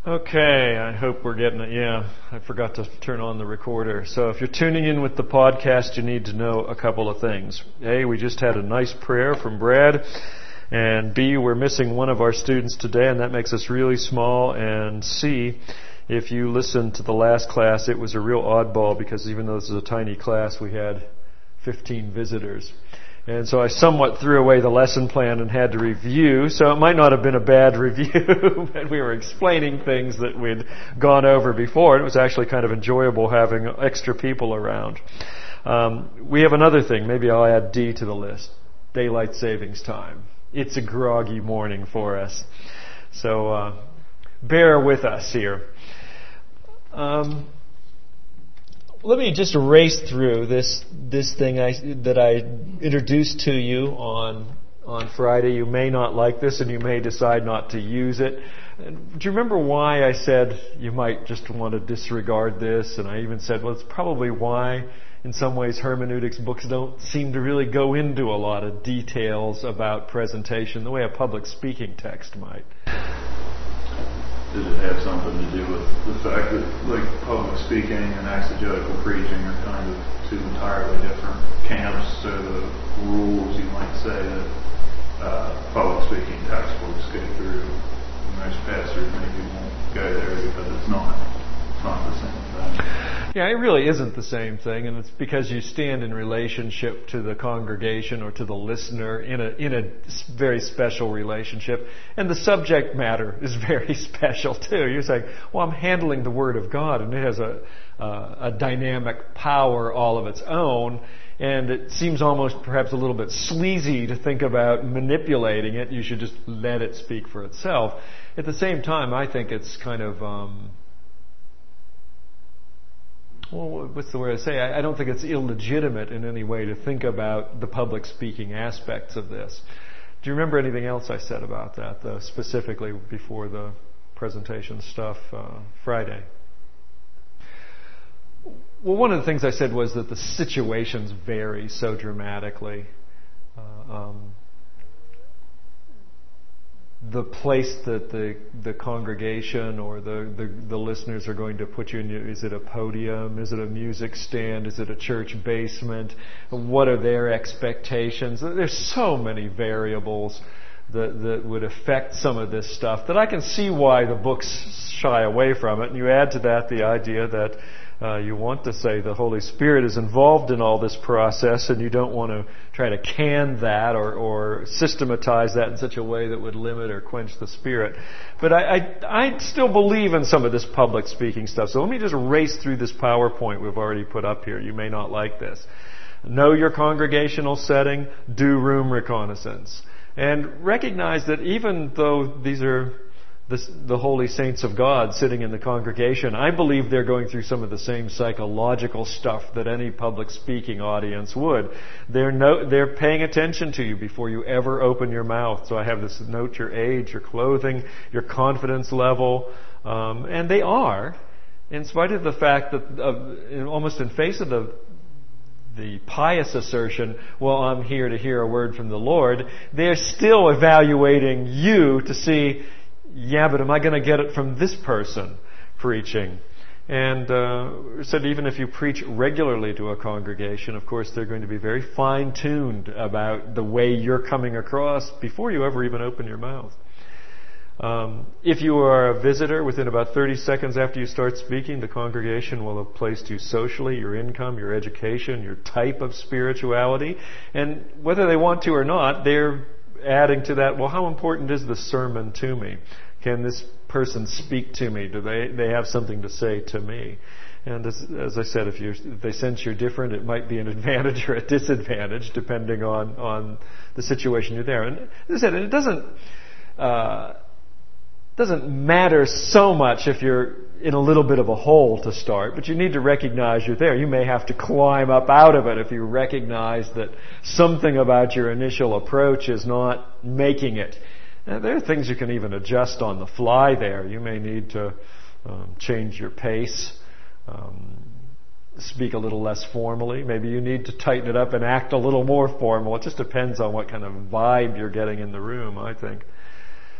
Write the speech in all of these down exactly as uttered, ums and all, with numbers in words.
Okay, I hope we're getting it. Yeah, I forgot to turn on the recorder. So if you're tuning in with the podcast, you need to know a couple of things. A, we just had a nice prayer from Brad. And B, we're missing one of our students today, and that makes us really small. And C, if you listened to the last class, it was a real oddball because even though this is a tiny class, we had fifteen visitors. And so I somewhat threw away the lesson plan and had to review. So it might not have been a bad review, but we were explaining things that we'd gone over before. It was actually kind of enjoyable having extra people around. Um, we have another thing. Maybe I'll add D to the list. Daylight savings time. It's a groggy morning for us. So uh, bear with us here. Um, Let me just race through this this thing I, that I introduced to you on on Friday. You may not like this, and you may decide not to use it. Do you remember why I said you might just want to disregard this? And I even said, well, it's probably why, in some ways, hermeneutics books don't seem to really go into a lot of details about presentation the way a public speaking text might. Does it have something to do with the fact that, like, public speaking and exegetical preaching are kind of two entirely different camps? So the rules, you might say, that uh, public speaking textbooks go through, most pastors maybe won't go there because it's not, it's not the same thing. Yeah, it really isn't the same thing, and it's because you stand in relationship to the congregation or to the listener in a in a very special relationship, and the subject matter is very special too. You're saying, well, I'm handling the Word of God, and it has a uh, a dynamic power all of its own, and it seems almost perhaps a little bit sleazy to think about manipulating it. You should just let it speak for itself. At the same time, I think it's kind of um, Well, what's the word I say? I don't think it's illegitimate in any way to think about the public speaking aspects of this. Do you remember anything else I said about that, though, specifically before the presentation stuff uh, Friday? Well, one of the things I said was that the situations vary so dramatically. Uh, um, the place that the the congregation or the, the, the listeners are going to put you in, is it a podium? Is it a music stand? Is it a church basement? What are their expectations? There's so many variables that, that would affect some of this stuff that I can see why the books shy away from it. And you add to that the idea that Uh, you want to say the Holy Spirit is involved in all this process, and you don't want to try to can that or, or systematize that in such a way that would limit or quench the Spirit. But I, I, I still believe in some of this public speaking stuff. So let me just race through this PowerPoint we've already put up here. You may not like this. Know your congregational setting. Do room reconnaissance. And recognize that even though these are The, the holy saints of God sitting in the congregation, I believe they're going through some of the same psychological stuff that any public speaking audience would. They're no, they're paying attention to you before you ever open your mouth. So I have this note: your age, your clothing, your confidence level, um, and they are, in spite of the fact that, uh, almost in face of the the pious assertion, well, I'm here to hear a word from the Lord. They're still evaluating you to see, yeah, but am I going to get it from this person preaching? And uh, said even if you preach regularly to a congregation, of course, they're going to be very fine-tuned about the way you're coming across before you ever even open your mouth. Um, if you are a visitor, within about thirty seconds after you start speaking, the congregation will have placed you socially, your income, your education, your type of spirituality. And whether they want to or not, they're adding to that, well, how important is the sermon to me? Can this person speak to me? Do they they have something to say to me? And as, as I said, if, you're, if they sense you're different, it might be an advantage or a disadvantage depending on, on the situation you're there. And as I said, it doesn't uh, doesn't matter so much if you're in a little bit of a hole to start, but you need to recognize you're there. You may have to climb up out of it if you recognize that something about your initial approach is not making it. Now, there are things you can even adjust on the fly there. You may need to um, change your pace, um, speak a little less formally. Maybe you need to tighten it up and act a little more formal. It just depends on what kind of vibe you're getting in the room, I think.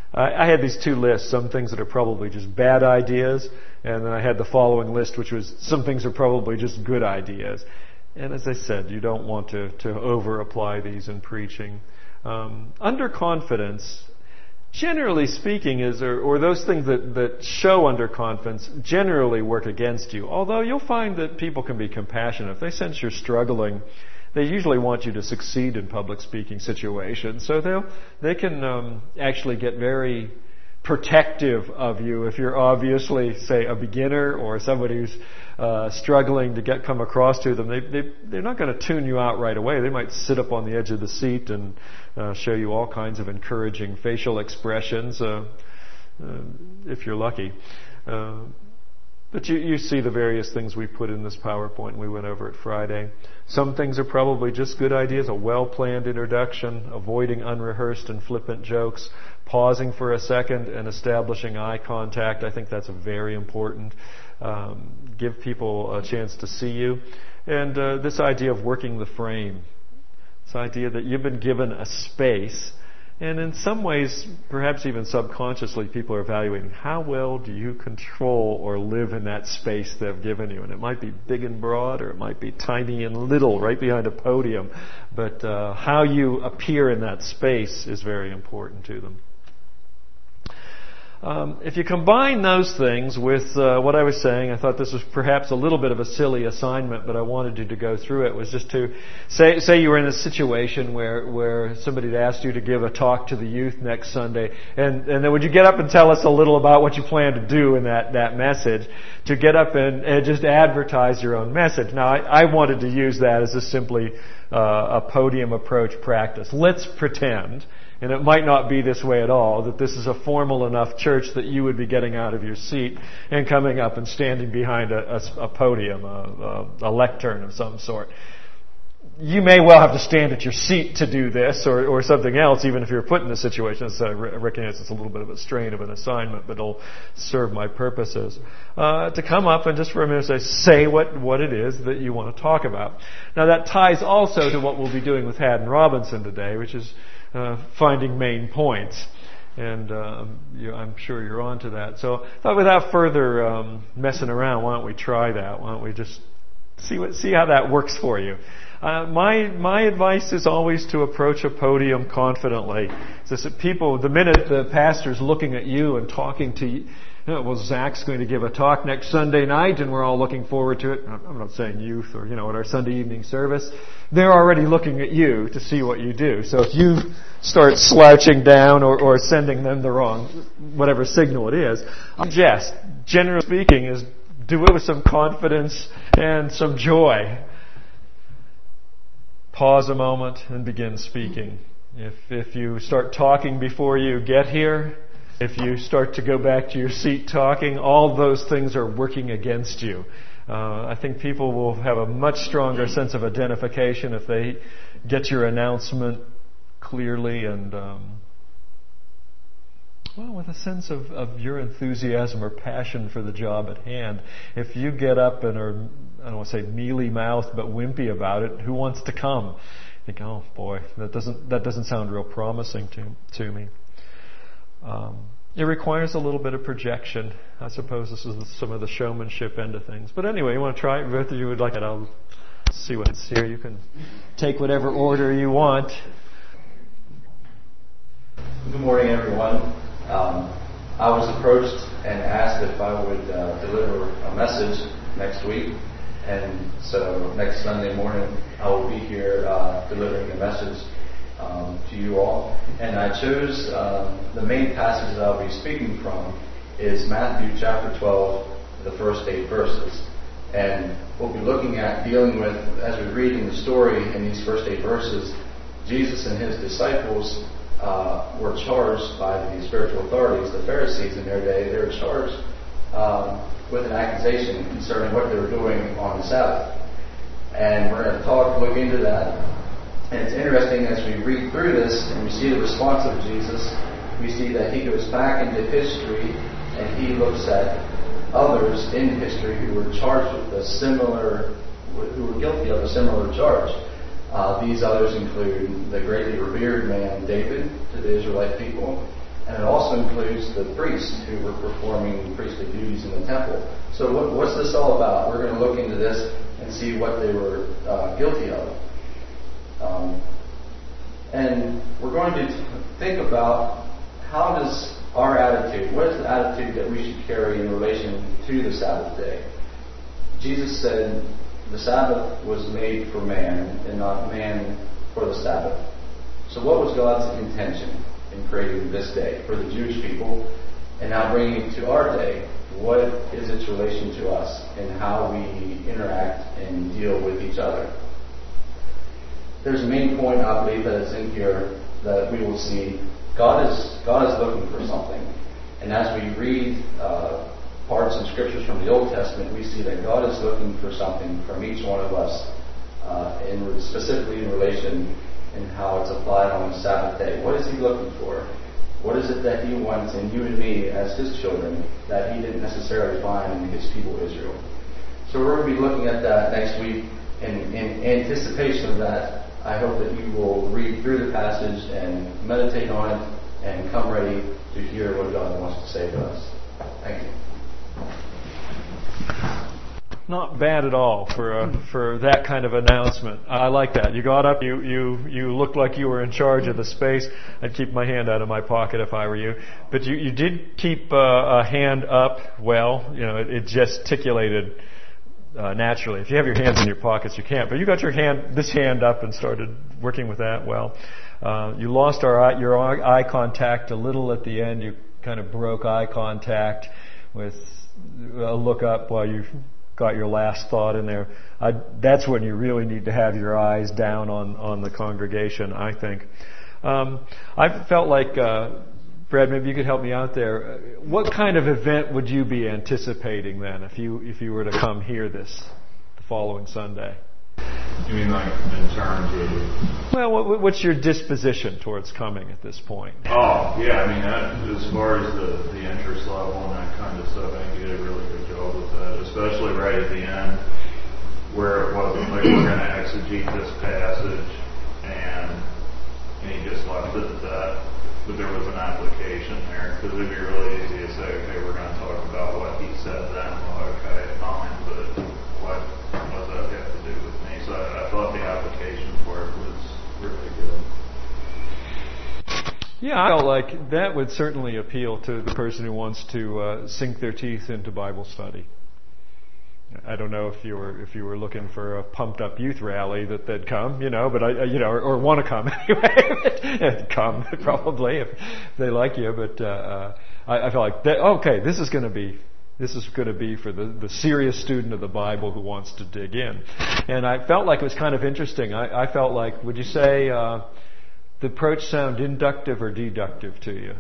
I, I had these two lists, some things that are probably just bad ideas, and then I had the following list, which was some things are probably just good ideas. And as I said, you don't want to, to over-apply these in preaching. Um, underconfidence, generally speaking, is or, or those things that, that show underconfidence generally work against you. Although you'll find that people can be compassionate. If they sense you're struggling, they usually want you to succeed in public speaking situations. So they'll they can um, actually get very protective of you if you're obviously, say, a beginner or somebody who's uh, struggling to get come across to them. They, they, they're not going to tune you out right away. They might sit up on the edge of the seat and uh, show you all kinds of encouraging facial expressions, uh, uh, if you're lucky. Uh, but you, you see the various things we put in this PowerPoint we went over it Friday. Some things are probably just good ideas, a well-planned introduction, avoiding unrehearsed and flippant jokes, pausing for a second and establishing eye contact. I think that's very important. Um, give people a chance to see you. And uh, this idea of working the frame. This idea that you've been given a space, and in some ways, perhaps even subconsciously, people are evaluating how well do you control or live in that space they've given you. And it might be big and broad, or it might be tiny and little right behind a podium. But uh, how you appear in that space is very important to them. Um, if you combine those things with uh, what I was saying, I thought this was perhaps a little bit of a silly assignment, but I wanted you to go through it, was just to say say you were in a situation where, where somebody had asked you to give a talk to the youth next Sunday, and, and then would you get up and tell us a little about what you plan to do in that, that message, to get up and, and just advertise your own message. Now, I, I wanted to use that as a simply uh, a podium approach practice. Let's pretend, and it might not be this way at all, that this is a formal enough church that you would be getting out of your seat and coming up and standing behind a, a, a podium, a, a, a lectern of some sort. You may well have to stand at your seat to do this, or, or something else, even if you're put in this situation. So I recognize it's a little bit of a strain of an assignment, but it'll serve my purposes. Uh, to come up and just for a minute say, say what, what it is that you want to talk about. Now that ties also to what we'll be doing with Haddon Robinson today, which is Uh, finding main points, and uh, you, I'm sure you're on to that. So I thought without further um, messing around, why don't we try that? Why don't we just see what, see how that works for you? Uh, my my advice is always to approach a podium confidently. It's that people, the minute the pastor's looking at you and talking to you, you know, well, Zach's going to give a talk next Sunday night, and we're all looking forward to it. I'm not saying youth or, you know, at our Sunday evening service. They're already looking at you to see what you do. So if you start slouching down or, or sending them the wrong, whatever signal it is, I suggest, generally speaking, is do it with some confidence and some joy. Pause a moment and begin speaking. If if you start talking before you get here, if you start to go back to your seat talking, all those things are working against you. Uh, I think people will have a much stronger sense of identification if they get your announcement clearly and, um, well, with a sense of, of your enthusiasm or passion for the job at hand. If you get up and are, I don't want to say mealy-mouthed, but wimpy about it, who wants to come? You think, oh boy, that doesn't that doesn't sound real promising to to me. Um, It requires a little bit of projection. I suppose this is some of the showmanship end of things. But anyway, you want to try it? Both of you would like it. I'll see what's here. You can take whatever order you want. Good morning, everyone. Um, I was approached and asked if I would uh, deliver a message next week. And so next Sunday morning, I will be here uh, delivering the message Um, to you all. And I chose um, the main passage that I'll be speaking from is Matthew chapter twelve, the first eight verses. And we'll be looking at dealing with, as we read in the story in these first eight verses, Jesus and his disciples uh, were charged by the spiritual authorities, the Pharisees in their day. They were charged um, with an accusation concerning what they were doing on the Sabbath. And we're going to talk, look into that. And it's interesting as we read through this and we see the response of Jesus, we see that he goes back into history and he looks at others in history who were charged with a similar, who were guilty of a similar charge. Uh, these others include the greatly revered man David to the Israelite people, And it also includes the priests who were performing priestly duties in the temple. So what, what's this all about? We're going to look into this and see what they were uh, guilty of. Um, and we're going to think about how does our attitude, what is the attitude that we should carry in relation to the Sabbath day? Jesus said the Sabbath was made for man and not man for the Sabbath. So what was God's intention in creating this day for the Jewish people, and now bringing it to our day? What is its relation to us and how we interact and deal with each other? There's a main point, I believe, that is in here that we will see. God is God is looking for something, and as we read uh, parts and scriptures from the Old Testament, we see that God is looking for something from each one of us, uh, in specifically in relation and how it's applied on the Sabbath day. What is He looking for? What is it that He wants in you and me as His children that He didn't necessarily find in His people Israel? So we're going to be looking at that next week. In, in anticipation of that, I hope that you will read through the passage and meditate on it and come ready to hear what God wants to say to us. Thank you. Not bad at all for uh, for that kind of announcement. I like that. You got up, you, you, you looked like you were in charge of the space. I'd keep my hand out of my pocket if I were you. But you, you did keep uh, a hand up well. You know, it, it gesticulated uh, naturally. If you have your hands in your pockets, you can't. But you got your hand, this hand up and started working with that well. Uh, you lost our eye, your eye contact a little at the end. You kind of broke eye contact with a look up while you got your last thought in there. I, that's when you really need to have your eyes down on, on the congregation, I think. Um, I felt like, uh, Brad, maybe you could help me out there. What kind of event would you be anticipating then if you if you were to come hear this the following Sunday? You mean like in terms of... Well, what, what's your disposition towards coming at this point? Oh, yeah, I mean, that, as far as the, the interest level and that kind of stuff, I think you did a really good job with that, especially right at the end where it wasn't like we're going to exegete this passage and, and he just left it at that, but there was an application there, because it'd be really easy to say, okay, we're going to talk about what he said then, well, okay, fine, but what, what does that have to do with me? So I, I thought the application for it was really good. Yeah, I felt like that would certainly appeal to the person who wants to uh, sink their teeth into Bible study. I don't know if you were if you were looking for a pumped up youth rally that they'd come, you know, but I you know or, or want to come anyway. Come probably if they like you, but uh, uh, I, I felt like that, okay, this is going to be. This is going to be for the, the serious student of the Bible who wants to dig in. And I felt like it was kind of interesting. I, I felt like, would you say uh, the approach sound inductive or deductive to you?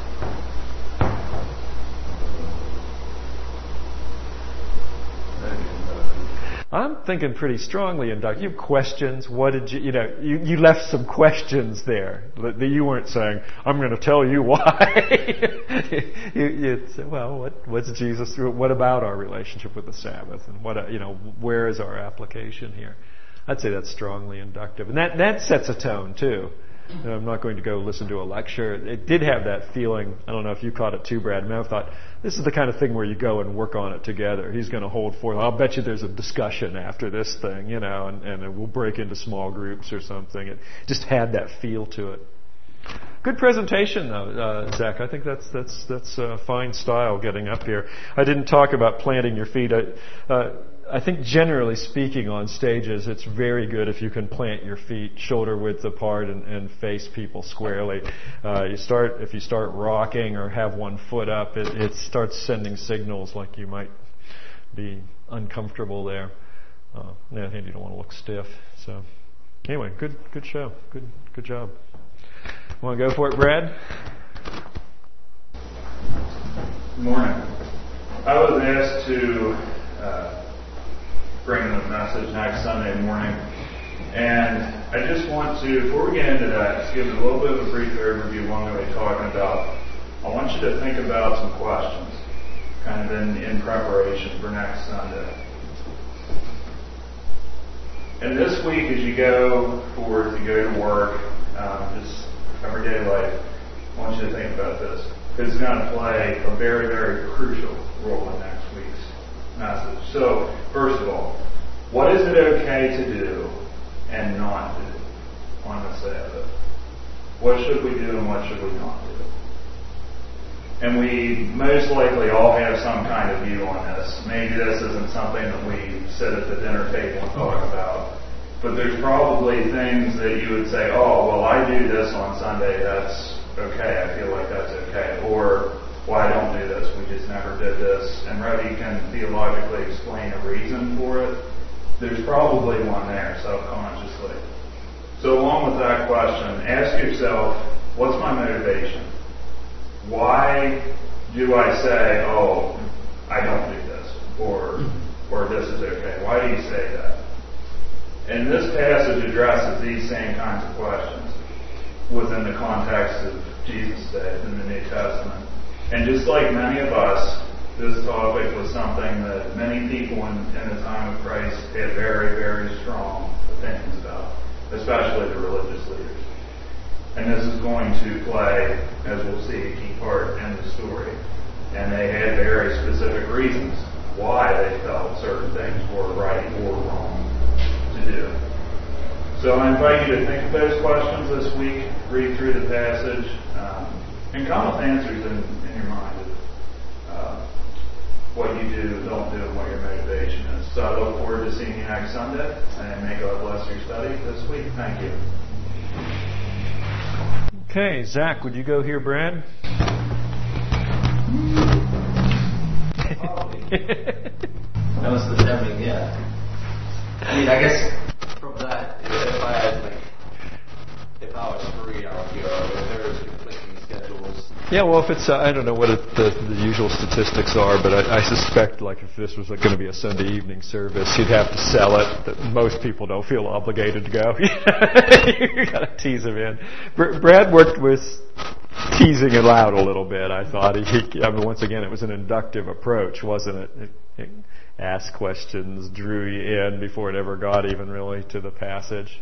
I'm thinking pretty strongly inductive. You have questions. What did you, you know, you, you left some questions there that you weren't saying, I'm going to tell you why. you, you said, well, what, what's Jesus, what about our relationship with the Sabbath? And what, you know, where is our application here? I'd say that's strongly inductive. And that, that sets a tone too. You know, I'm not going to go listen to a lecture. It did have that feeling. I don't know if you caught it too, Brad. I mean, I thought, this is the kind of thing where you go and work on it together. He's going to hold forth. I'll bet you there's a discussion after this thing, you know, and, and we'll break into small groups or something. It just had that feel to it. Good presentation, though, uh, Zach. I think that's that's that's a fine style getting up here. I didn't talk about planting your feet. I, uh, I think generally speaking on stages, it's very good if you can plant your feet shoulder width apart and, and face people squarely. Uh, you start if you start rocking or have one foot up, it, it starts sending signals like you might be uncomfortable there. Uh, and you don't want to look stiff. So anyway, good good show. Good good job. Want to go for it, Brad? Good morning. I was asked to uh, bring the message next Sunday morning, and I just want to, before we get into that, just give a little bit of a brief overview of what I'm going to be talking about. I want you to think about some questions, kind of in, in preparation for next Sunday. And this week, as you go forward, you go to work, um, just everyday life, I want you to think about this. It's going to play a very, very crucial role in next week's message. So, first of all, what is it okay to do and not do on the Sabbath? What should we do and what should we not do? And we most likely all have some kind of view on this. Maybe this isn't something that we sit at the dinner table and talk about. But there's probably things that you would say, oh, well, I do this on Sunday, that's okay, I feel like that's okay. Or, well, I don't do this, we just never did this. And Ravi can theologically explain a reason for it. There's probably one there, subconsciously. So along with that question, ask yourself, what's my motivation? Why do I say, oh, I don't do this, or or this is okay? Why do you say that? And this passage addresses these same kinds of questions within the context of Jesus' days in the New Testament. And just like many of us, this topic was something that many people in, in the time of Christ had very, very strong opinions about, especially the religious leaders. And this is going to play, as we'll see, a key part in the story. And they had very specific reasons why they felt certain things were right or wrong to do. So I invite you to think of those questions this week, read through the passage, um, and come with answers in, in your mind of uh, what you do, don't do, and what your motivation is. So I look forward to seeing you next Sunday, and may God bless your study this week. Thank you. Okay, Zach, would you go here, Brad? That was the tempting, yeah. I mean, I guess from that, if I had like, if I was free, I would go. If there was conflicting schedules. Yeah, well, if it's, uh, I don't know what it, the, the usual statistics are, but I, I suspect, like, if this was like, going to be a Sunday evening service, you'd have to sell it. That most people don't feel obligated to go. You got to tease them in. Br- Brad worked with teasing it out a little bit. I thought. He, he, I mean, once again, it was an inductive approach, wasn't it? It, it asked questions, drew you in before it ever got even really to the passage.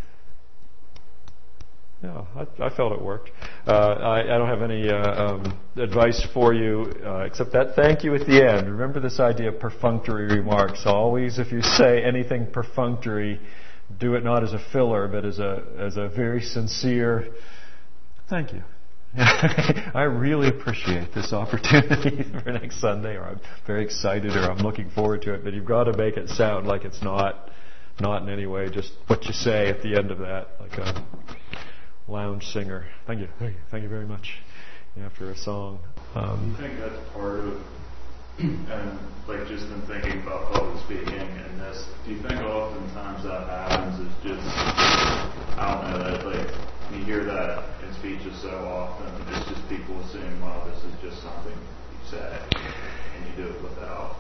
Yeah, I, I felt it worked. Uh, I, I don't have any uh, um, advice for you uh, except that thank you at the end. Remember this idea of perfunctory remarks. Always, if you say anything perfunctory, do it not as a filler, but as a as a very sincere thank you. I really appreciate this opportunity for next Sunday, or I'm very excited, or I'm looking forward to it. But you've got to make it sound like it's not not in any way just what you say at the end of that, like a lounge singer. Thank you, thank you, thank you very much. After a song. Um, I think that's part of, and like just in thinking about public speaking and this, do you think oftentimes that happens is just, I don't know, that like you hear that in speeches so often, it's just people assume, well, this is just something you say, and you do it without.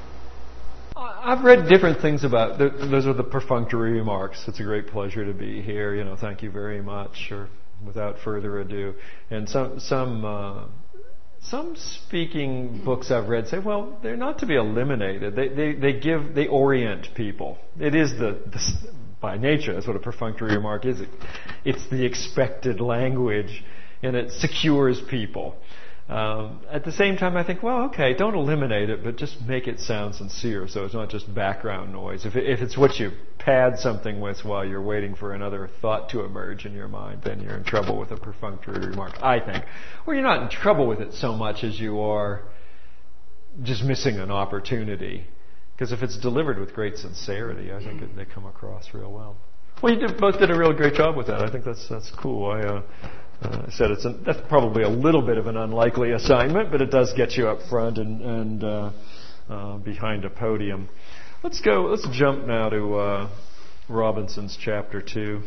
I've read different things about th- those are the perfunctory remarks. It's a great pleasure to be here. You know, thank you very much, or without further ado. And some some uh, some speaking books I've read say, well, they're not to be eliminated. They they they give they orient people. It is the, the by nature that's what a perfunctory remark is. It, it's the expected language, and it secures people. Um, at the same time, I think, well, okay, don't eliminate it, but just make it sound sincere, so it's not just background noise. If, it, if it's what you pad something with while you're waiting for another thought to emerge in your mind, then you're in trouble with a perfunctory remark, I think. Or you're not in trouble with it so much as you are just missing an opportunity. Because if it's delivered with great sincerity, I think it, they come across real well. Well, you did, both did a real great job with that. I think that's that's cool. I uh, uh, said it's a, that's probably a little bit of an unlikely assignment, but it does get you up front and, and uh, uh, behind a podium. Let's go. Let's jump now to uh, Robinson's chapter two.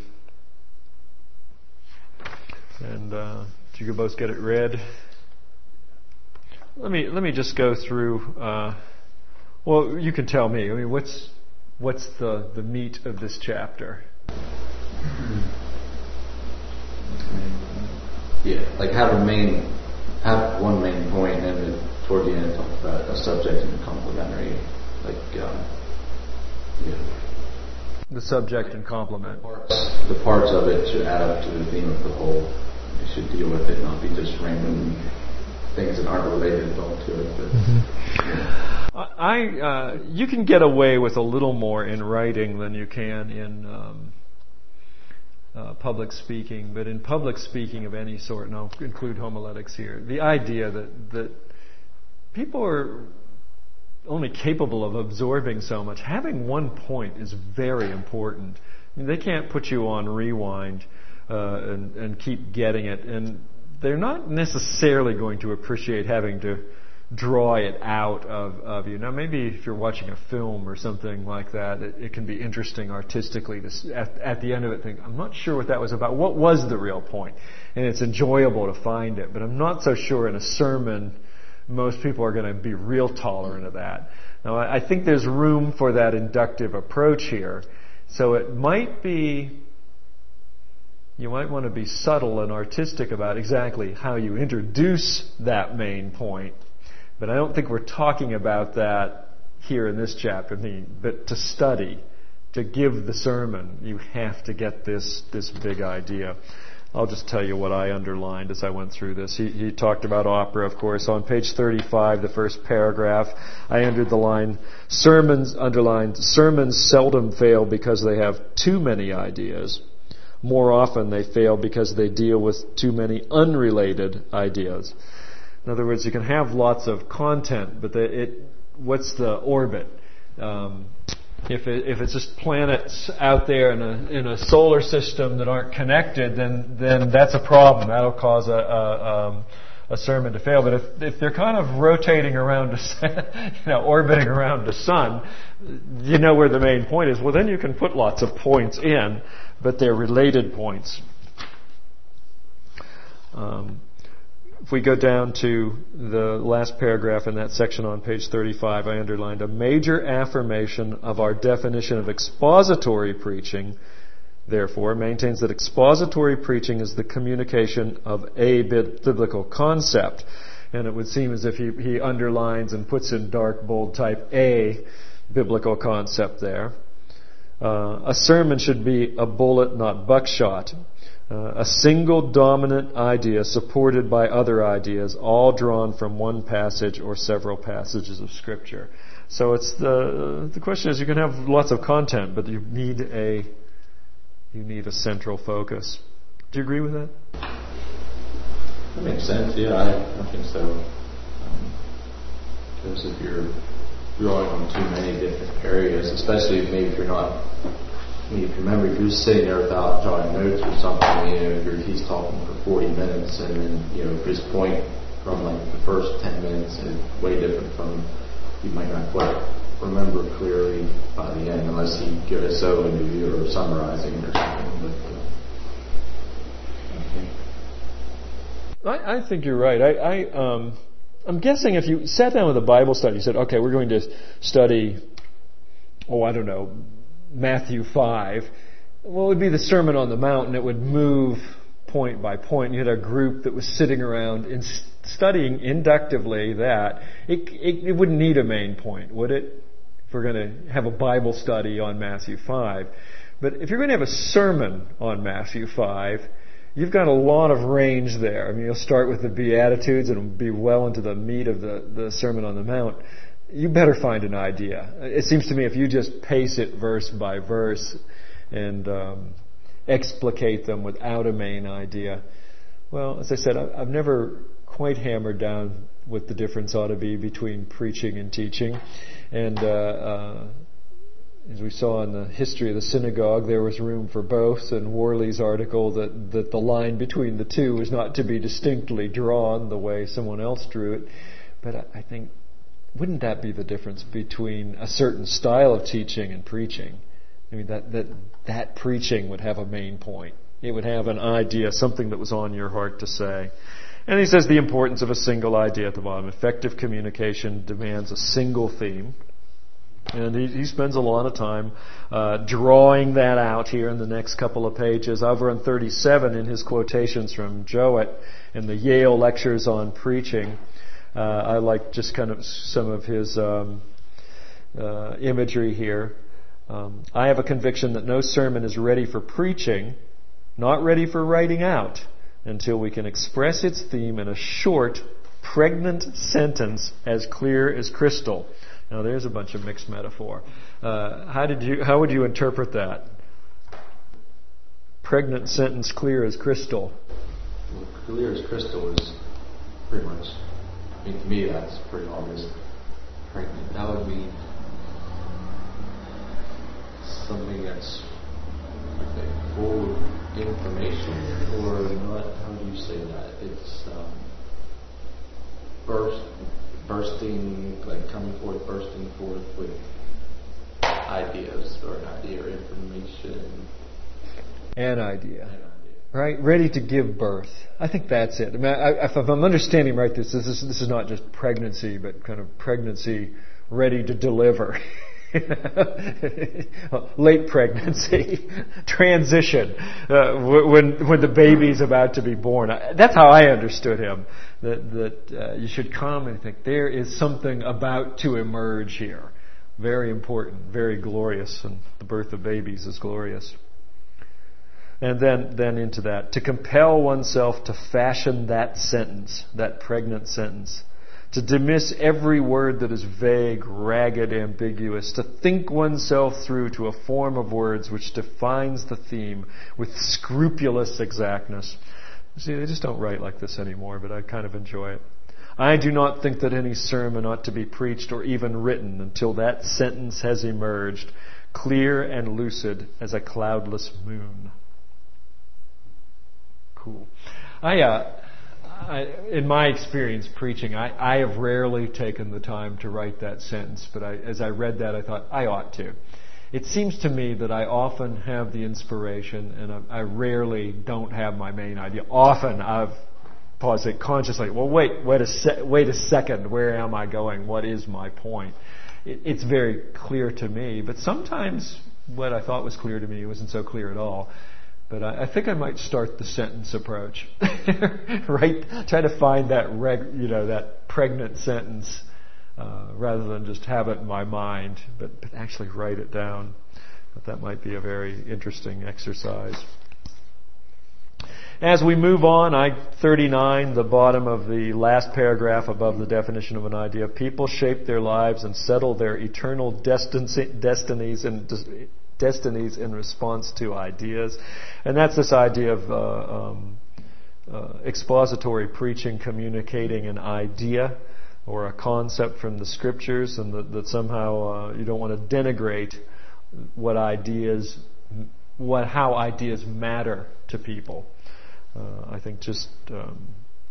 And uh, did you both get it read? Let me let me just go through. Uh, well, you can tell me. I mean, what's what's the, the meat of this chapter? Yeah, like have a main, have one main point, and then toward the end talk about a subject and a complementary, like, um, yeah. The subject and complement. Parts, the parts of it to add up to the theme of the whole. we should deal with it, not be just random things that aren't related at all to it. But, mm-hmm. yeah. I uh, you can get away with a little more in writing than you can in um, uh, public speaking, but in public speaking of any sort, and I'll include homiletics here, the idea that that people are only capable of absorbing so much. Having one point is very important. I mean, they can't put you on rewind uh, and, and keep getting it, and they're not necessarily going to appreciate having to draw it out of, of you. Now, maybe if you're watching a film or something like that, it, it can be interesting artistically to, at, at the end of it, think, I'm not sure what that was about. What was the real point? And it's enjoyable to find it, but I'm not so sure in a sermon most people are going to be real tolerant of that. Now, I, I think there's room for that inductive approach here. So it might be, you might want to be subtle and artistic about exactly how you introduce that main point. But I don't think we're talking about that here in this chapter. But to study, to give the sermon, you have to get this this big idea. I'll just tell you what I underlined as I went through this. He, he talked about opera, of course. On page thirty-five, the first paragraph, I entered the line, sermons, underlined, sermons seldom fail because they have too many ideas. More often they fail because they deal with too many unrelated ideas. In other words, you can have lots of content, but the, it, what's the orbit? Um, if it, if it's just planets out there in a in a solar system that aren't connected, then then that's a problem. That'll cause a a, um, a sermon to fail. But if if they're kind of rotating around, the, you know, orbiting around the sun, you know where the main point is. Well, then you can put lots of points in, but they're related points. Um, If we go down to the last paragraph in that section on page thirty-five, I underlined a major affirmation of our definition of expository preaching, therefore, maintains that expository preaching is the communication of a biblical concept. And it would seem as if he, he underlines and puts in dark, bold type a biblical concept there. Uh, a sermon should be a bullet, not buckshot. Uh, a single dominant idea supported by other ideas, all drawn from one passage or several passages of Scripture. So it's the the question is, you can have lots of content, but you need a you need a central focus. Do you agree with that? That makes sense. Yeah, I, I think so. Because um, if you're drawing on too many different areas, especially if maybe if you're not. If you remember, if you're just sitting there without drawing notes or something, you know, if you're, he's talking for forty minutes, and then, you know, his point from like the first ten minutes is way different from, you might not quite remember clearly by the end unless he gives so into you or summarizing or something. But, uh, okay. I, I think you're right. I, I um, I'm guessing if you sat down with a Bible study, you said, okay, we're going to study, oh, I don't know, Matthew five, well, it would be the Sermon on the Mount, and it would move point by point. You had a group that was sitting around and studying inductively that. It, it, it wouldn't need a main point, would it? If we're going to have a Bible study on Matthew five. But if you're going to have a sermon on Matthew five, you've got a lot of range there. I mean, you'll start with the Beatitudes and it'll be well into the meat of the, the Sermon on the Mount. You better find an idea. It seems to me if you just pace it verse by verse and um, explicate them without a main idea, well, as I said, I've never quite hammered down what the difference ought to be between preaching and teaching. And uh, uh, as we saw in the history of the synagogue, there was room for both. And Worley's article that, that the line between the two was not to be distinctly drawn the way someone else drew it. But I, I think, wouldn't that be the difference between a certain style of teaching and preaching? I mean, that, that, that preaching would have a main point. It would have an idea, something that was on your heart to say. And he says the importance of a single idea at the bottom. Effective communication demands a single theme. And he, he spends a lot of time uh, drawing that out here in the next couple of pages. Over on thirty-seven in his quotations from Jowett in the Yale Lectures on Preaching, uh, I like just kind of some of his um, uh, imagery here. Um, I have a conviction that no sermon is ready for preaching, not ready for writing out, until we can express its theme in a short, pregnant sentence as clear as crystal. Now there's a bunch of mixed metaphor. Uh, how did you? How would you interpret that? Pregnant sentence, clear as crystal. Well, clear as crystal is pretty much. I mean, to me, that's pretty obvious. Pregnant. That would mean something that's okay, full of information, or not. How do you say that? It's um, burst, bursting, like coming forth, bursting forth with ideas or an idea or information. An idea. Right? Ready to give birth. I think that's it. I mean, I, if I'm understanding right, this, this, is, this is not just pregnancy, but kind of pregnancy ready to deliver. Late pregnancy, transition, uh, when when the baby's about to be born. That's how I understood him. That that uh, you should come and think there is something about to emerge here. Very important, very glorious, and the birth of babies is glorious. And then, then into that, to compel oneself to fashion that sentence, that pregnant sentence, to dismiss every word that is vague, ragged, ambiguous, to think oneself through to a form of words which defines the theme with scrupulous exactness. See, they just don't write like this anymore, but I kind of enjoy it. I do not think that any sermon ought to be preached or even written until that sentence has emerged, clear and lucid as a cloudless moon. Cool. I, uh, I, in my experience preaching, I, I have rarely taken the time to write that sentence, but I, as I read that, I thought I ought to. It seems to me that I often have the inspiration, and I, I rarely don't have my main idea. Often I've paused it consciously. Well, wait, wait a se- wait a second. Where am I going? What is my point? It, it's very clear to me, but sometimes what I thought was clear to me wasn't so clear at all. But I, I think I might start the sentence approach, right? Try to find that reg, you know, that pregnant sentence, uh, rather than just have it in my mind, but, but actually write it down. But that might be a very interesting exercise. As we move on, I thirty-nine, the bottom of the last paragraph above the definition of an idea, people shape their lives and settle their eternal destin- destinies and. Des- destinies in response to ideas. And that's this idea of uh, um, uh, expository preaching, communicating an idea or a concept from the scriptures, and that, that somehow uh, you don't want to denigrate what ideas, what how ideas matter to people. Uh, I think just, um,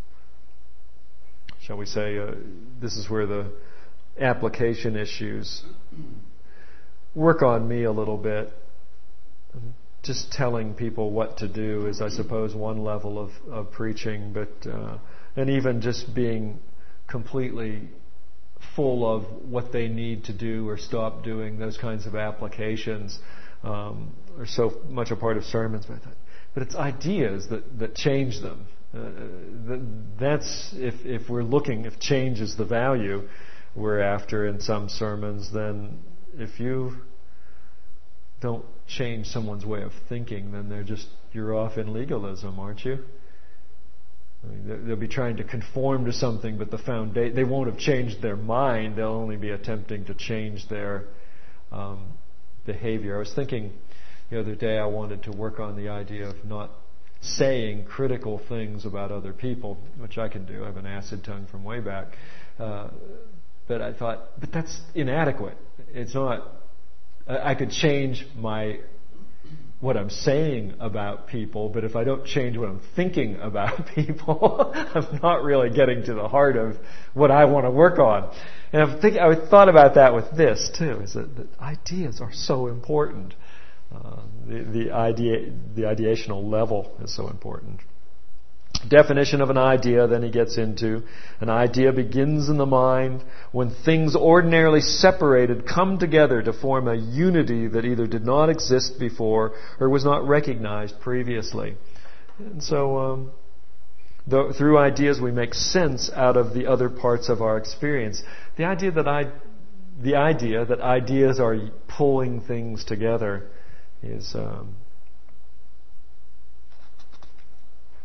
shall we say, uh, this is where the application issues work on me a little bit. Just telling people what to do is, I suppose, one level of, of preaching, but uh, and even just being completely full of what they need to do or stop doing, those kinds of applications um, are so much a part of sermons. But, but it's ideas that, that change them. Uh, that's if if we're looking, if change is the value we're after in some sermons, then if you don't change someone's way of thinking, then they're just, you're off in legalism, aren't you? I mean, they'll be trying to conform to something, but the foundation, they won't have changed their mind. They'll only be attempting to change their um, behavior. I was thinking the other day, I wanted to work on the idea of not saying critical things about other people, which I can do. I have an acid tongue from way back. Uh, but I thought, but that's inadequate. It's not. I could change my what I'm saying about people, but if I don't change what I'm thinking about people, I'm not really getting to the heart of what I want to work on. And I think I thought about that with this too. Is that, that ideas are so important. Uh, the the idea the ideational level is so important. Definition of an idea, then he gets into, an idea begins in the mind when things ordinarily separated come together to form a unity that either did not exist before or was not recognized previously. And so um, the, through ideas we make sense out of the other parts of our experience. The idea that I, the idea that ideas are pulling things together is um,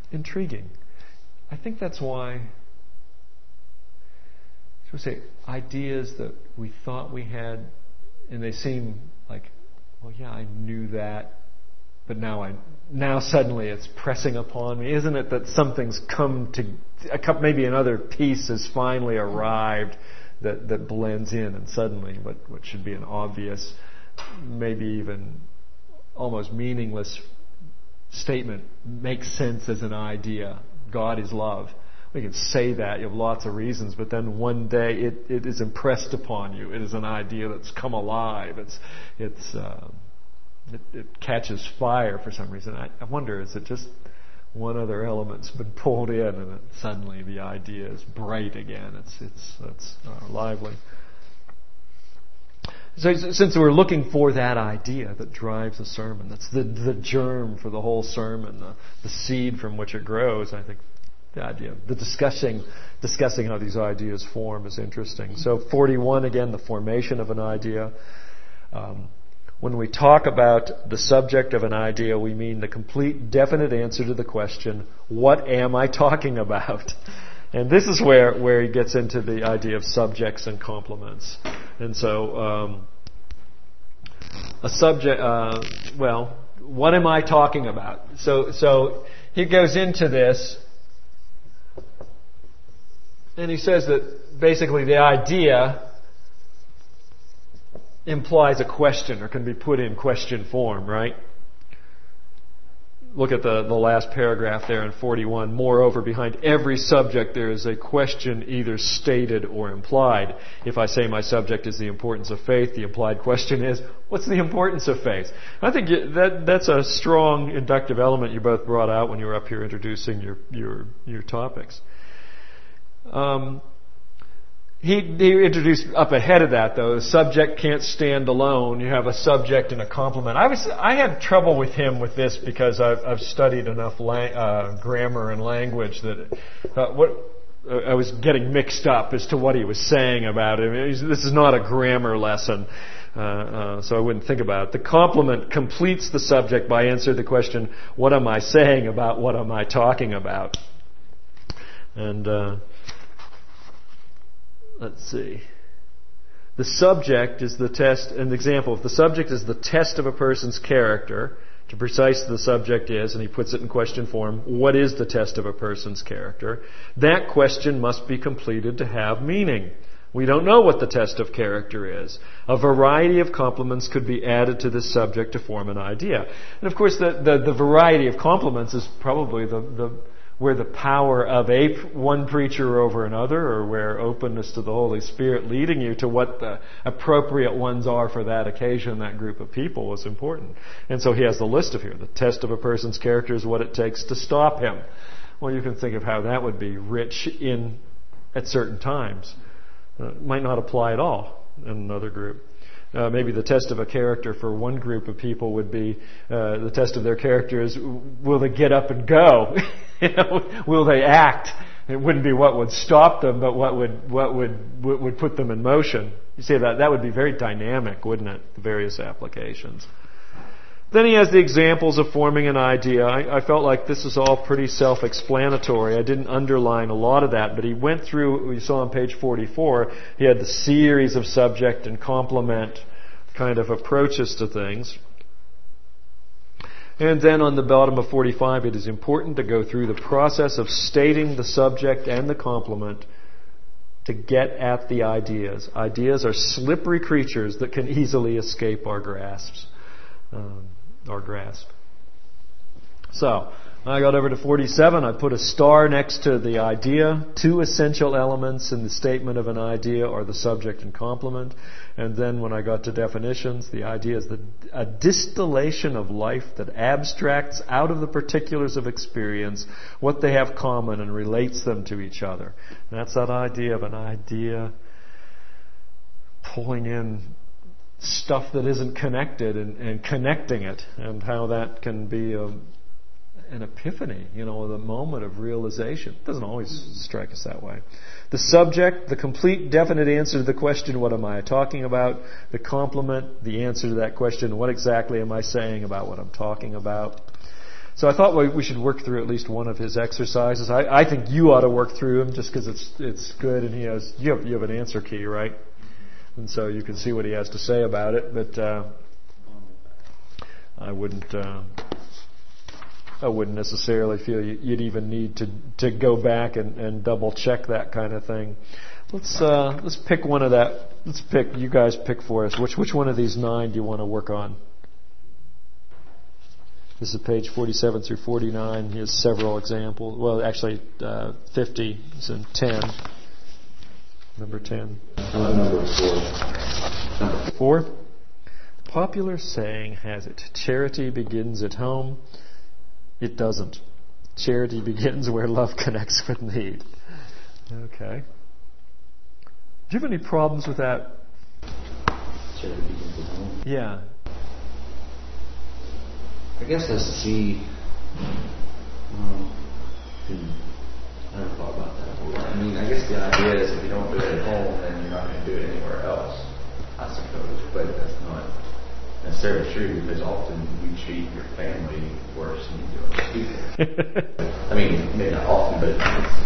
intriguing. I think that's why, so say, ideas that we thought we had, and they seem like, well, yeah, I knew that, but now I, now suddenly it's pressing upon me. Isn't it that something's come to, a couple, maybe another piece has finally arrived that, that blends in, and suddenly what, what should be an obvious, maybe even almost meaningless statement makes sense as an idea. God is love. We can say that, you have lots of reasons, but then one day it, it is impressed upon you. It is an idea that's come alive. It's, it's, uh, it, it catches fire for some reason. I, I wonder, is it just one other element's been pulled in, and it, suddenly the idea is bright again. It's, it's, it's uh, lively. So since we're looking for that idea that drives a sermon, that's the, the germ for the whole sermon, the, the seed from which it grows, I think the idea, the discussing, discussing how these ideas form is interesting. So forty-one, again, the formation of an idea. Um, when we talk about the subject of an idea, we mean the complete, definite answer to the question, what am I talking about? And this is where, where he gets into the idea of subjects and complements. And so, um, a subject, uh, well, what am I talking about? So, so he goes into this, and he says that basically the idea implies a question, or can be put in question form, right? Look at the, the last paragraph there in forty-one. Moreover, behind every subject there is a question either stated or implied. If I say my subject is the importance of faith, the implied question is, what's the importance of faith? I think that that's a strong inductive element you both brought out when you were up here introducing your your, your topics. Um, He, he introduced up ahead of that, though, the subject can't stand alone. You have a subject and a complement. I was I had trouble with him with this because I've, I've studied enough lang, uh, grammar and language that uh, what uh, I was getting mixed up as to what he was saying about it. I mean, this is not a grammar lesson, uh, uh, so I wouldn't think about it. The complement completes the subject by answering the question, what am I saying about what am I talking about? And uh Let's see. The subject is the test, an example, if the subject is the test of a person's character, to precise the subject is, and he puts it in question form, what is the test of a person's character? That question must be completed to have meaning. We don't know what the test of character is. A variety of complements could be added to this subject to form an idea. And of course, the, the, the variety of complements is probably the, the where the power of a one preacher over another, or where openness to the Holy Spirit leading you to what the appropriate ones are for that occasion, that group of people, is important. And so he has the list of here. The test of a person's character is what it takes to stop him. Well, you can think of how that would be rich in at certain times. Uh, it might not apply at all in another group. Uh, maybe the test of a character for one group of people would be, uh, the test of their character is, will they get up and go? You know, will they act? It wouldn't be what would stop them, but what would what would what would put them in motion. You see, that that would be very dynamic, wouldn't it? The various applications. Then he has the examples of forming an idea. I, I felt like this is all pretty self-explanatory. I didn't underline a lot of that, but he went through, we saw on page forty-four, he had the series of subject and complement kind of approaches to things. And then on the bottom of forty-five, it is important to go through the process of stating the subject and the complement to get at the ideas. Ideas are slippery creatures that can easily escape our grasps. Um, our grasp. So, I got over to forty-seven. I put a star next to the idea. Two essential elements in the statement of an idea are the subject and complement. And then when I got to definitions, the idea is the, a distillation of life that abstracts out of the particulars of experience what they have common and relates them to each other. And that's that idea of an idea pulling in stuff that isn't connected and, and connecting it, and how that can be a, an epiphany, you know, the moment of realization. It doesn't always strike us that way. The subject, the complete definite answer to the question, what am I talking about? The complement, the answer to that question, what exactly am I saying about what I'm talking about? So I thought we, we should work through at least one of his exercises. I, I think you ought to work through them just because it's it's good, and he has you have you have an answer key, right? And so you can see what he has to say about it. But uh, I wouldn't uh, I wouldn't necessarily feel you, you'd even need to to go back and, and double check that kind of thing. Let's uh, let's pick one of that. Let's pick. You guys pick for us. Which which one of these nine do you want to work on? This is page forty-seven through forty-nine. Here's several examples. Well, actually, uh, fifty is in ten. Number ten. Uh, number four. Number four. Popular saying has it: charity begins at home. It doesn't. Charity begins where love connects with need. Okay. Do you have any problems with that? Charity begins at home. Yeah. I guess I see. Um, I never thought about that. I mean, I guess the idea is if you don't do it at home, then you're not going to do it anywhere else. I suppose, but that's not necessarily true because often you treat your family worse than you do other people. I mean, maybe not often, but.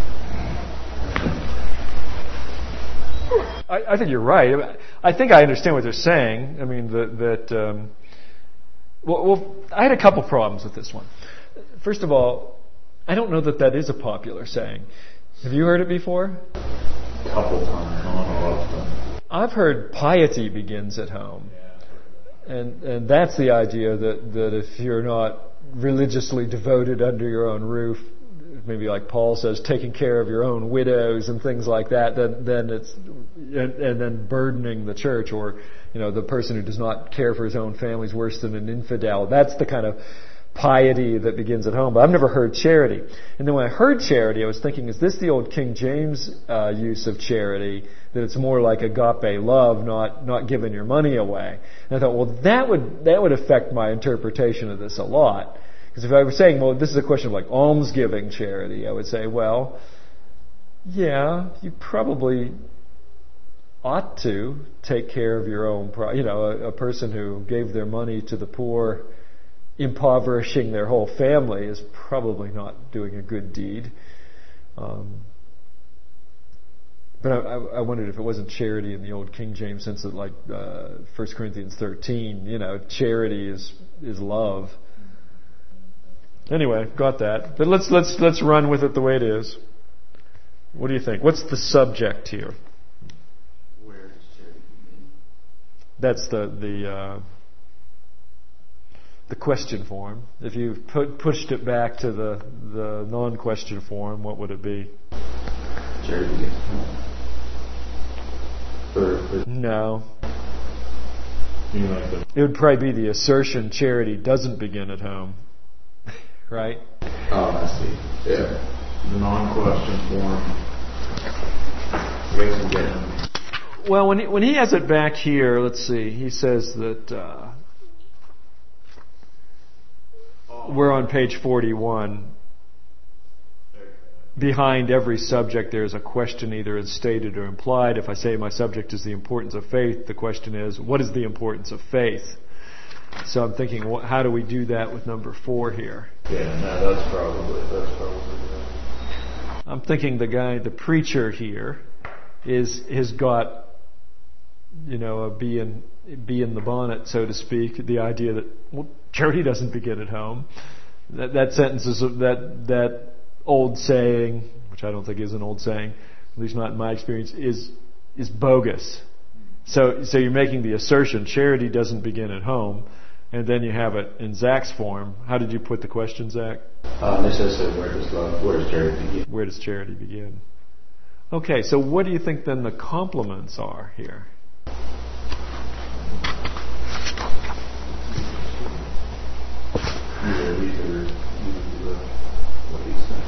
I, I think you're right. I think I understand what they're saying. I mean, that. that um, Well, well, I had a couple problems with this one. First of all, I don't know that that is a popular saying. Have you heard it before? A couple times, not a lot of them. I've heard piety begins at home. And and that's the idea that, that if you're not religiously devoted under your own roof, maybe like Paul says, taking care of your own widows and things like that, then then it's and, and then burdening the church, or you know, the person who does not care for his own family is worse than an infidel. That's the kind of piety that begins at home. But I've never heard charity. And then when I heard charity, I was thinking, is this the old King James uh, use of charity? That it's more like agape love, not not giving your money away. And I thought, well, that would that would affect my interpretation of this a lot. Because if I were saying, well, this is a question of like almsgiving charity, I would say, well, yeah, you probably ought to take care of your own, pro- you know, a, a person who gave their money to the poor, impoverishing their whole family, is probably not doing a good deed. Um, but I, I wondered if it wasn't charity in the old King James sense that, like uh, First Corinthians thirteen, you know, charity is is love. Anyway, got that. But let's let's let's run with it the way it is. What do you think? What's the subject here? Where does charity begin? That's the the uh, the question form. If you put pushed it back to the the non-question form, what would it be? Charity begins at home. For, for No. You like the It would probably be the assertion charity doesn't begin at home. Right? Oh, I see. Yeah. the non-question form. Ways of getting. Well, when he, when he has it back here, let's see, he says that uh, we're on page forty-one. Behind every subject there is a question, either as stated or implied. If I say my subject is the importance of faith, the question is, what is the importance of faith? So I'm thinking, well, how do we do that with number four here? Yeah, no, that's probably that's probably right. I'm thinking the guy, the preacher here, is has got, you know, a bee in bee in the bonnet, so to speak. The idea that, well, charity doesn't begin at home. That that sentence is that that old saying, which I don't think is an old saying, at least not in my experience, is is bogus. So so you're making the assertion charity doesn't begin at home, and then you have it in Zach's form. How did you put the question, Zach? Um, this says, uh, where does love, where does charity begin? Where does charity begin? Okay, so what do you think then the complements are here? Yeah, these are these are what he's saying.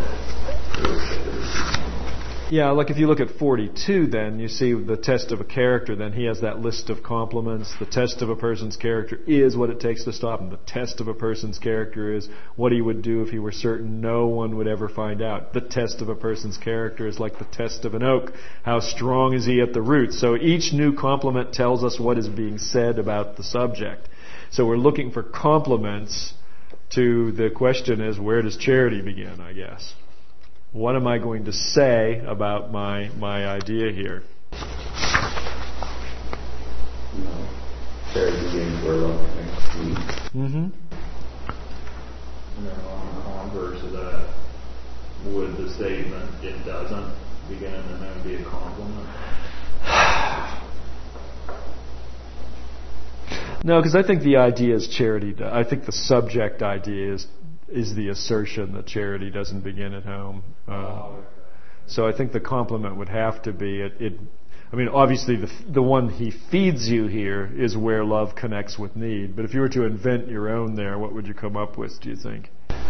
Yeah, like if you look at forty-two, then you see the test of a character. Then he has that list of complements. The test of a person's character is what it takes to stop him. The test of a person's character is what he would do if he were certain no one would ever find out. The test of a person's character is like the test of an oak. How strong is he at the roots? So each new complement tells us what is being said about the subject. So we're looking for complements to the question is, where does charity begin, I guess? What am I going to say about my my idea here? No. Charity begins where love connects with need. Mm-hmm. And then on the converse of that, would the statement, it doesn't begin, and then be a compliment? No, because I think the idea is charity. I think the subject idea is is the assertion that charity doesn't begin at home. Uh, so I think the compliment would have to be it. it I mean, obviously, the the one he feeds you here is where love connects with need. But if you were to invent your own there, what would you come up with, do you think?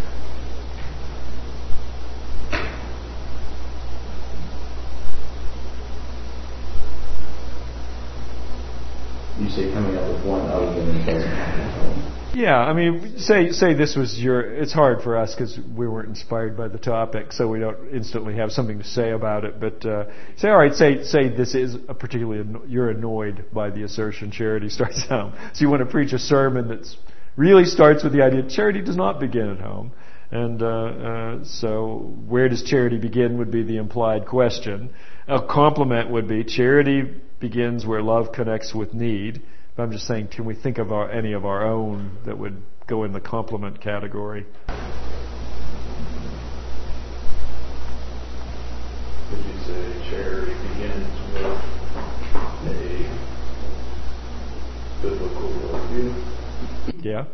You say coming up with one other than it doesn't happen at home. Yeah, I mean, say say this was your. It's hard for us because we weren't inspired by the topic, so we don't instantly have something to say about it. But uh, say, all right, say say this is a particularly you're annoyed by the assertion charity starts at home. So you want to preach a sermon that really starts with the idea charity does not begin at home, and uh, uh, so where does charity begin would be the implied question. A compliment would be charity begins where love connects with need. But I'm just saying, can we think of our, any of our own that would go in the compliment category? Could you say charity begins with a biblical worldview? Yeah.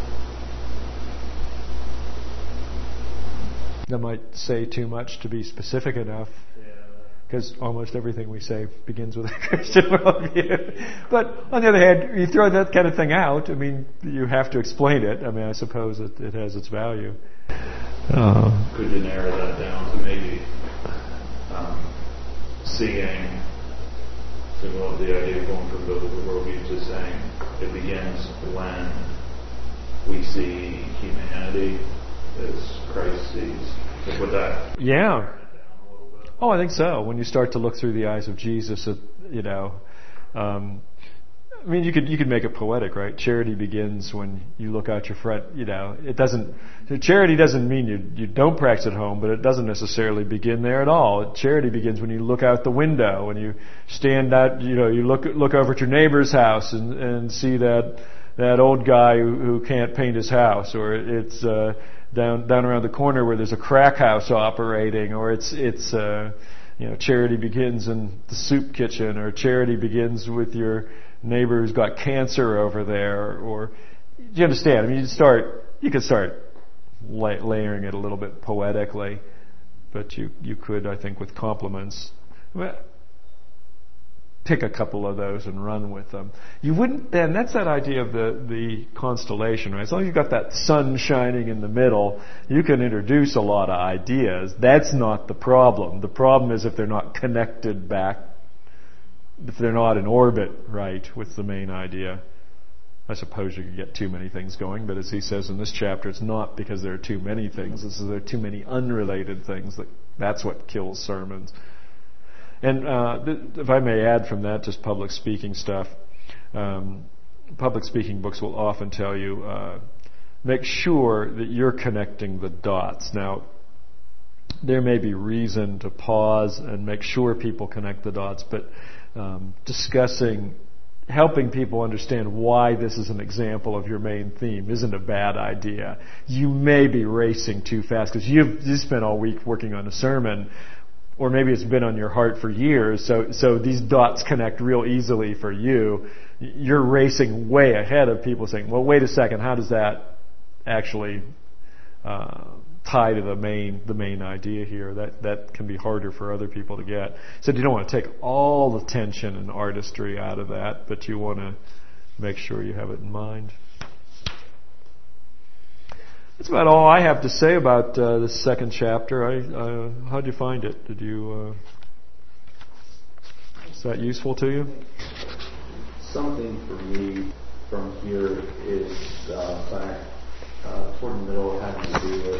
That might say too much to be specific enough. Because almost everything we say begins with a Christian worldview. But on the other hand, you throw that kind of thing out, I mean, you have to explain it. I mean, I suppose it, it has its value. Uh, Could you narrow that down to maybe um, seeing, so well, the idea of going from biblical worldview to saying it begins when we see humanity as Christ sees. Like with that. Yeah. Oh, I think so. When you start to look through the eyes of Jesus, it, you know, um, I mean, you could you could make it poetic, right? Charity begins when you look out your front. You know, it doesn't. Charity doesn't mean you you don't practice at home, but it doesn't necessarily begin there at all. Charity begins when you look out the window, when you stand out. You know, you look look over at your neighbor's house and and see that that old guy who, who can't paint his house, or it's. Uh, Down, down around the corner where there's a crack house operating, or it's it's uh, you know charity begins in the soup kitchen, or charity begins with your neighbor who's got cancer over there, or do you understand? I mean, you start you could start la- layering it a little bit poetically, but you you could, I think, with compliments. Well, pick a couple of those and run with them. You wouldn't then, that's that idea of the, the constellation, right? As long as you've got that sun shining in the middle, you can introduce a lot of ideas. That's not the problem. The problem is if they're not connected back, if they're not in orbit, right, with the main idea. I suppose you could get too many things going, but as he says in this chapter, it's not because there are too many things, it's because there are too many unrelated things. That, that's what kills sermons. And uh, th- if I may add from that, just public speaking stuff. Um, public speaking books will often tell you, uh, make sure that you're connecting the dots. Now, there may be reason to pause and make sure people connect the dots, but um, discussing, helping people understand why this is an example of your main theme isn't a bad idea. You may be racing too fast because you've, you've spent all week working on a sermon, or maybe it's been on your heart for years, so so these dots connect real easily for you. You're racing way ahead of people saying, well, wait a second, how does that actually uh, tie to the main the main idea here? That that can be harder for other people to get. So you don't want to take all the tension and artistry out of that, but you want to make sure you have it in mind. That's about all I have to say about uh, this second chapter. I, uh, how'd you find it? Did you? Uh, is that useful to you? Something for me from here is uh, fact uh, toward the middle having to do with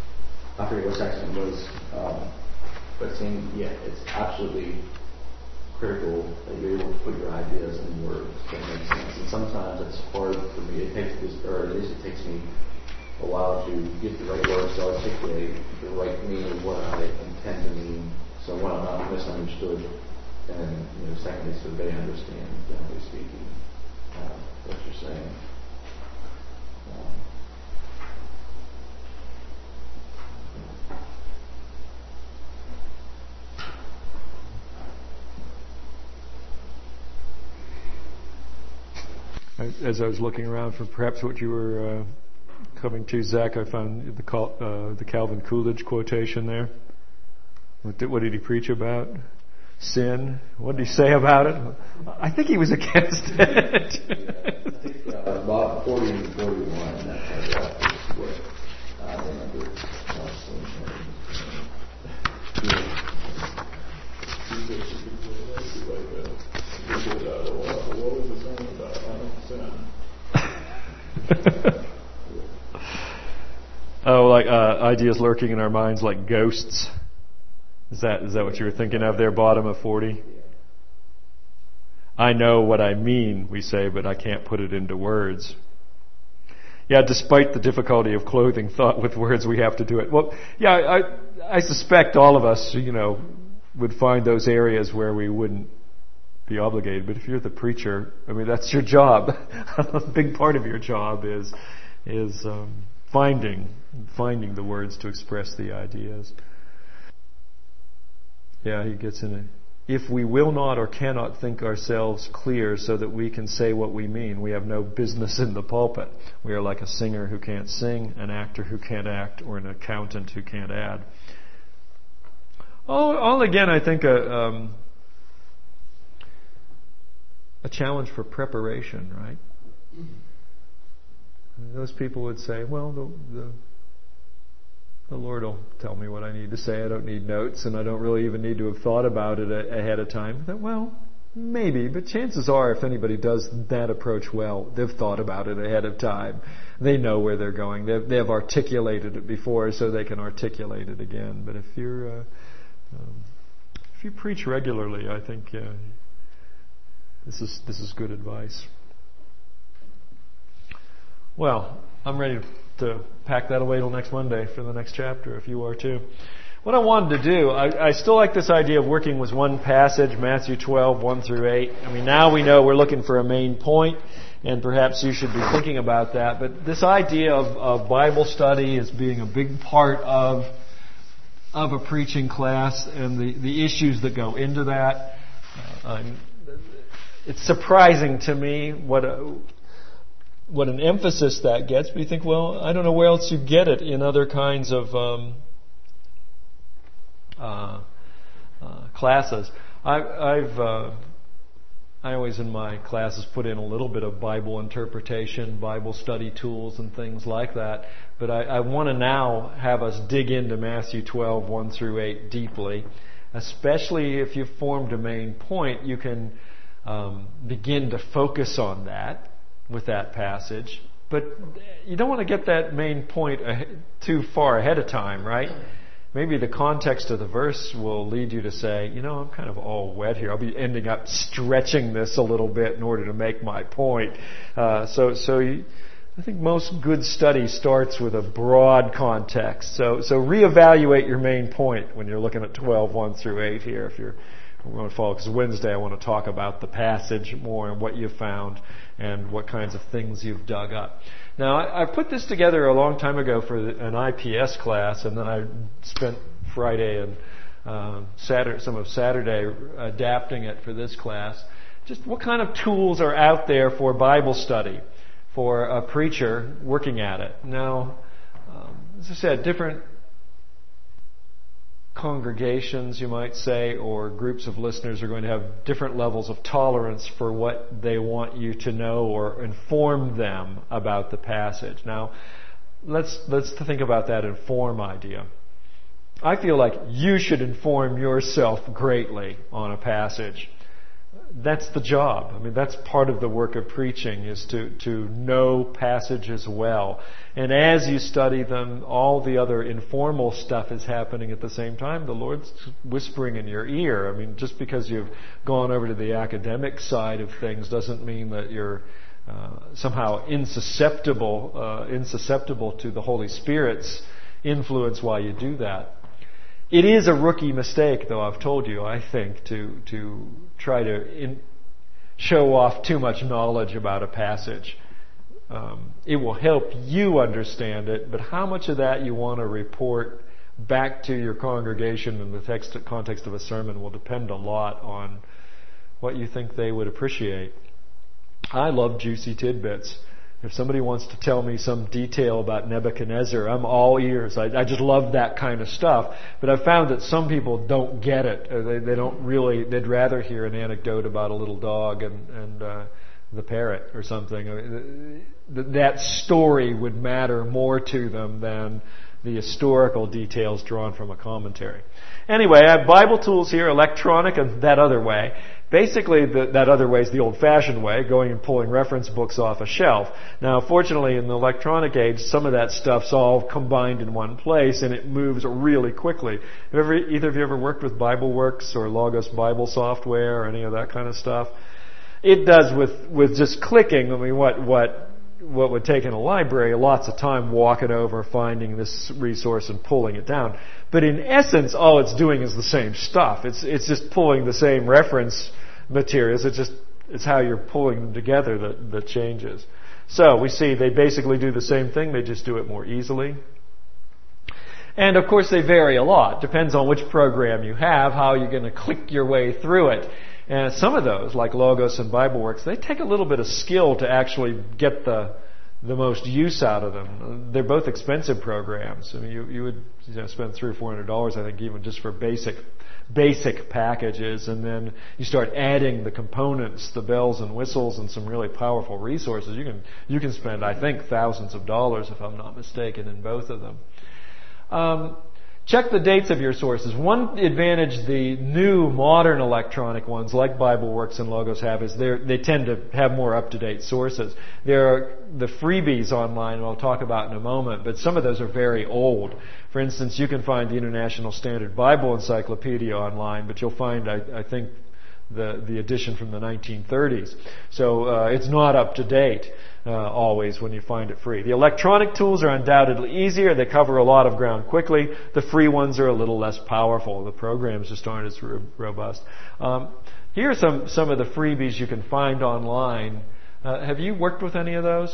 I forget what section it was, um, but saying yeah, it's absolutely critical that you're able to put your ideas in words that make sense. And sometimes it's hard for me. It takes this, or at least it takes me a while to get the right words to articulate the right meaning of what I intend to mean. So when I'm not misunderstood, and you know, secondly, so they understand, generally speaking, uh, what you're saying. Um, As I was looking around for perhaps what you were uh, coming to, Zach, I found the, Cal- uh, the Calvin Coolidge quotation there. What did, what did he preach about? Sin. What did he say about it? I think he was against it. I think uh, about forty and forty-one, that paragraph is what I remember. Oh, like uh, ideas lurking in our minds like ghosts. Is that is that what you were thinking of there, bottom of forty? I know what I mean, we say, but I can't put it into words. Yeah, despite the difficulty of clothing thought with words, we have to do it. Well, yeah, I I suspect all of us, you know, would find those areas where we wouldn't be obligated. But if you're the preacher, I mean, that's your job. A big part of your job is is um, finding finding the words to express the ideas. Yeah, he gets in it. If we will not or cannot think ourselves clear so that we can say what we mean, we have no business in the pulpit. We are like a singer who can't sing, an actor who can't act, or an accountant who can't add. All, all again, I think a, um, a challenge for preparation, right? Those people would say, well, the, the The Lord will tell me what I need to say. I don't need notes, and I don't really even need to have thought about it a- ahead of time. That, well, maybe, but chances are if anybody does that approach well, they've thought about it ahead of time. They know where they're going. They've, they've articulated it before, so they can articulate it again. But if you're, uh, um, if you preach regularly, I think uh, this is this is good advice. Well, I'm ready to to pack that away till next Monday for the next chapter, if you are too. What I wanted to do, I, I still like this idea of working with one passage, Matthew twelve, one through eight. I mean, now we know we're looking for a main point, and perhaps you should be thinking about that. But this idea of, of Bible study as being a big part of of a preaching class and the, the issues that go into that, uh, it's surprising to me what a what an emphasis that gets, but you think, well, I don't know where else you get it in other kinds of um, uh, uh, classes. I, I've uh, I always in my classes put in a little bit of Bible interpretation, Bible study tools, and things like that. But I, I want to now have us dig into Matthew twelve, one through eight deeply, especially if you've formed a main point. You can um, begin to focus on that with that passage, but you don't want to get that main point too far ahead of time, right? Maybe the context of the verse will lead you to say, you know, I'm kind of all wet here. I'll be ending up stretching this a little bit in order to make my point. Uh, so, so you, I think most good study starts with a broad context. So, so reevaluate your main point when you're looking at twelve, one through eight here. If you're we're going to follow, because Wednesday I want to talk about the passage more and what you found and what kinds of things you've dug up. Now, I, I put this together a long time ago for an I P S class, and then I spent Friday and um, Saturday, some of Saturday adapting it for this class. Just what kind of tools are out there for Bible study for a preacher working at it? Now, um, as I said, different congregations, you might say, or groups of listeners are going to have different levels of tolerance for what they want you to know or inform them about the passage. Now, let's let's think about that inform idea. I feel like you should inform yourself greatly on a passage. that's the job. I mean, that's part of the work of preaching, is to, to know passages well. And as you study them, all the other informal stuff is happening at the same time. The Lord's whispering in your ear. I mean, just because you've gone over to the academic side of things doesn't mean that you're uh, somehow insusceptible, uh, insusceptible to the Holy Spirit's influence while you do that. It is a rookie mistake, though, I've told you, I think, to to try to in, show off too much knowledge about a passage. Um, it will help you understand it, but how much of that you want to report back to your congregation in the text, context of a sermon will depend a lot on what you think they would appreciate. I love juicy tidbits. If somebody wants to tell me some detail about Nebuchadnezzar, I'm all ears. I, I just love that kind of stuff. But I've found that some people don't get it. Or they, they don't really, they'd rather hear an anecdote about a little dog and, and uh, the parrot or something. I mean, th- that story would matter more to them than the historical details drawn from a commentary. Anyway, I have Bible tools here, electronic and that other way. Basically, the, that other way is the old-fashioned way, going and pulling reference books off a shelf. Now, fortunately, in the electronic age, some of that stuff's all combined in one place, and it moves really quickly. Have ever, either of you ever worked with BibleWorks or Logos Bible software or any of that kind of stuff? It does with, with just clicking. I mean, what, what, what would take in a library lots of time walking over, finding this resource and pulling it down. But in essence, all it's doing is the same stuff. It's, it's just pulling the same reference materials. It's just, it's how you're pulling them together that, that changes. So we see they basically do the same thing, they just do it more easily. And of course they vary a lot. Depends on which program you have, how you're going to click your way through it. And some of those, like Logos and BibleWorks, they take a little bit of skill to actually get the the most use out of them. They're both expensive programs. I mean, you, you would you know, spend three or four hundred dollars, I think, even just for basic basic packages, and then you start adding the components, the bells and whistles, and some really powerful resources. You can you can spend, I think, thousands of dollars, if I'm not mistaken, in both of them. Um, Check the dates of your sources. One advantage the new modern electronic ones like BibleWorks and Logos have is they they tend to have more up-to-date sources. There are the freebies online I'll talk about in a moment, but some of those are very old. For instance, you can find the International Standard Bible Encyclopedia online, but you'll find, I, I think, the, the edition from the nineteen thirties. So uh, it's not up to date uh, always when you find it free. The electronic tools are undoubtedly easier. They cover a lot of ground quickly. The free ones are a little less powerful. The programs just aren't as ro- robust. Um, here are some, some of the freebies you can find online. Uh, have you worked with any of those?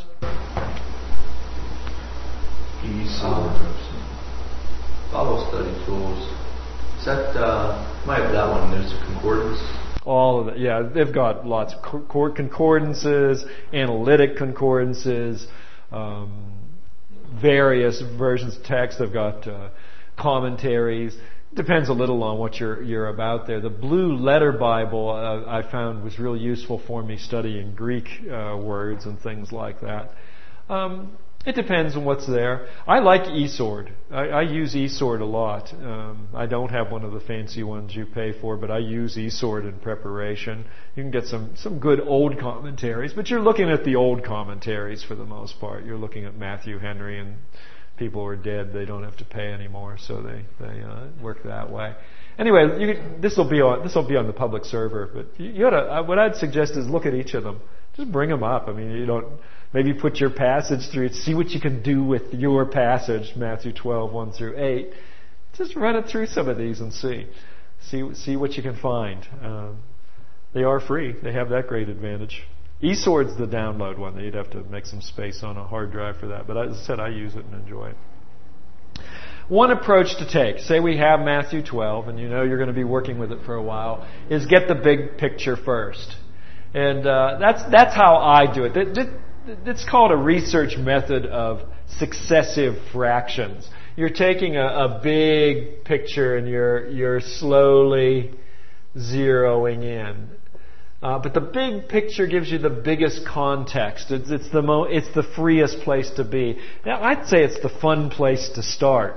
Um, Bible study tools. Is that, uh, might have that one. There's a concordance. All of that, yeah. They've got lots of concordances, analytic concordances, um, various versions of text. They've got uh, commentaries. Depends a little on what you're you're about there. The Blue Letter Bible uh, I found was really useful for me studying Greek uh, words and things like that. Um, It depends on what's there. I like eSword. I, I use eSword a lot. Um, I don't have one of the fancy ones you pay for, but I use eSword in preparation. You can get some, some good old commentaries, but you're looking at the old commentaries for the most part. You're looking at Matthew Henry, and people who are dead, they don't have to pay anymore, so they, they uh, work that way. Anyway, this will be on this will be on the public server, but you, you oughta, what I'd suggest is look at each of them. Just bring them up. I mean, you don't. Maybe put your passage through it. See what you can do with your passage, Matthew twelve, one through eight. Just run it through some of these and see. See see what you can find. Um, they are free. They have that great advantage. eSword's the download one. You'd have to make some space on a hard drive for that. But as I said, I use it and enjoy it. One approach to take, say we have Matthew twelve, and you know you're going to be working with it for a while, is get the big picture first. And uh, that's that's how I do it. It, it It's called a research method of successive fractions. You're taking a, a big picture and you're you're slowly zeroing in. Uh, but the big picture gives you the biggest context. It's, it's the mo- it's the freest place to be. Now, I'd say it's the fun place to start.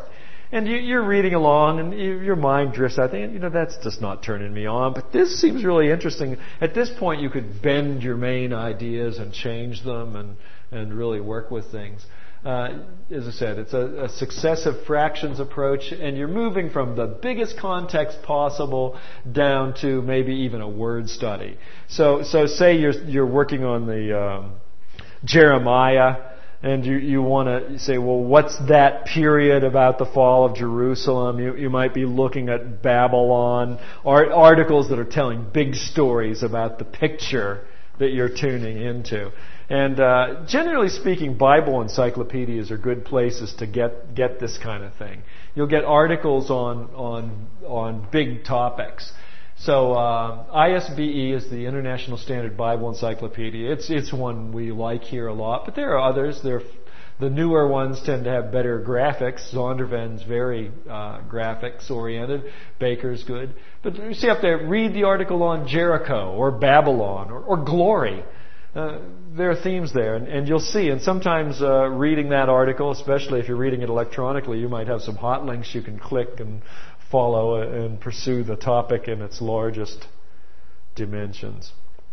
And you, you're reading along, and you, your mind drifts out. Thinking, you know, that's just not turning me on. But this seems really interesting. At this point, you could bend your main ideas and change them, and and really work with things. Uh, as I said, it's a, a successive fractions approach, and you're moving from the biggest context possible down to maybe even a word study. So, so say you're you're working on the um, Jeremiah. And you, you want to say, well, what's that period about the fall of Jerusalem? You, you might be looking at Babylon, or articles that are telling big stories about the picture that you're tuning into. And uh, generally speaking, Bible encyclopedias are good places to get get this kind of thing. You'll get articles on on on big topics. So uh, I S B E is the International Standard Bible Encyclopedia. It's it's one we like here a lot, but there are others. There, the newer ones tend to have better graphics. Zondervan's very uh, graphics oriented. Baker's good. But you see up there, read the article on Jericho or Babylon or, or glory. Uh, there are themes there, and, and you'll see. And sometimes uh, reading that article, especially if you're reading it electronically, you might have some hot links you can click and follow and pursue the topic in its largest dimensions.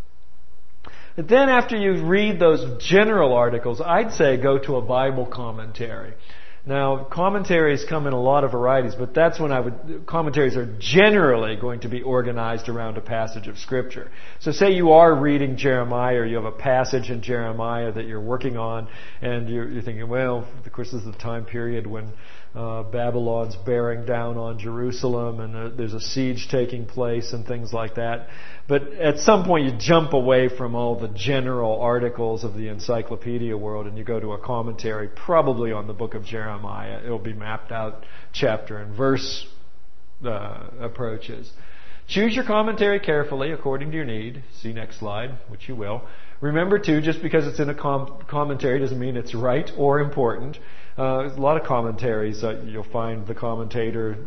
But then after you read those general articles, I'd say go to a Bible commentary. Now, commentaries come in a lot of varieties, but that's when I would, commentaries are generally going to be organized around a passage of Scripture. So say you are reading Jeremiah, or you have a passage in Jeremiah that you're working on, and you're, you're thinking, well, of course this is the time period when Uh, Babylon's bearing down on Jerusalem, and uh, there's a siege taking place and things like that. But at some point you jump away from all the general articles of the encyclopedia world and you go to a commentary, probably on the book of Jeremiah. It'll be mapped out chapter and verse uh, approaches. Choose your commentary carefully according to your need. See next slide, which you will. Remember too, just because it's in a com- commentary doesn't mean it's right or important. Uh, there's a lot of commentaries. Uh, you'll find the commentator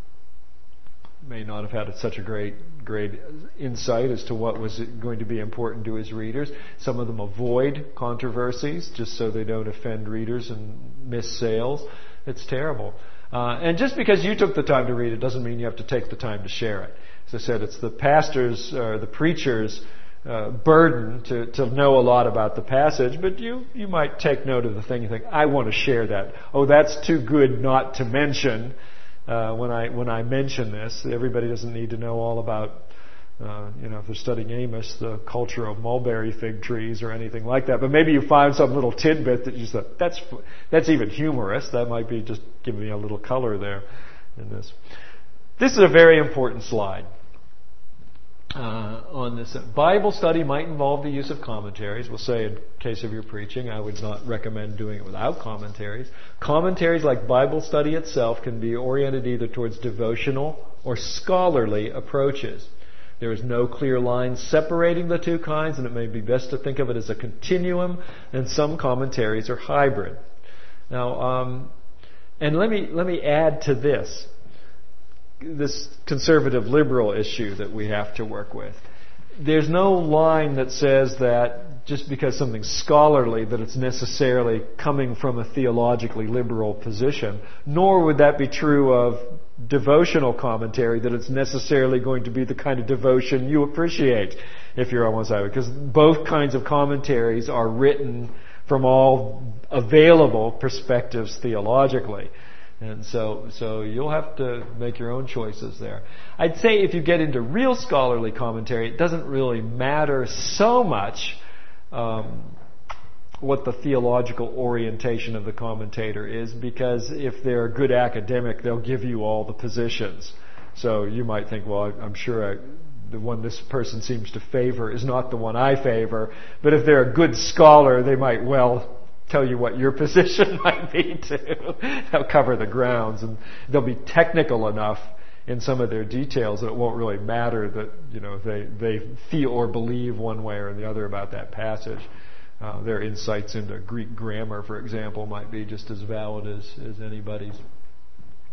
may not have had such a great, great insight as to what was going to be important to his readers. Some of them avoid controversies just so they don't offend readers and miss sales. It's terrible. Uh, and just because you took the time to read it doesn't mean you have to take the time to share it. As I said, it's the pastor's or the preacher's Uh, burden to, to know a lot about the passage, but you, you might take note of the thing. You think, I want to share that. Oh, that's too good not to mention uh, when I when I mention this. Everybody doesn't need to know all about, uh, you know, if they're studying Amos, the culture of mulberry fig trees or anything like that. But maybe you find some little tidbit that you thought, that's that's even humorous. That might be just giving me a little color there in this. This is a very important slide. Uh, on this. Bible study might involve the use of commentaries. We'll say in case of your preaching, I would not recommend doing it without commentaries. Commentaries, like Bible study itself, can be oriented either towards devotional or scholarly approaches. There is no clear line separating the two kinds, and it may be best to think of it as a continuum, and some commentaries are hybrid. Now, um, and let me let me add to this. This conservative liberal issue that we have to work with. There's no line that says that just because something's scholarly that it's necessarily coming from a theologically liberal position, nor would that be true of devotional commentary, that it's necessarily going to be the kind of devotion you appreciate if you're on one side, because both kinds of commentaries are written from all available perspectives theologically. And so, so you'll have to make your own choices there. I'd say if you get into real scholarly commentary, it doesn't really matter so much um, what the theological orientation of the commentator is, because if they're a good academic, they'll give you all the positions. So you might think, well, I'm sure I, the one this person seems to favor is not the one I favor. But if they're a good scholar, they might well tell you what your position might be too. They'll cover the grounds, and they'll be technical enough in some of their details that it won't really matter that, you know, they they feel or believe one way or the other about that passage. Uh, their insights into Greek grammar, for example, might be just as valid as, as anybody's.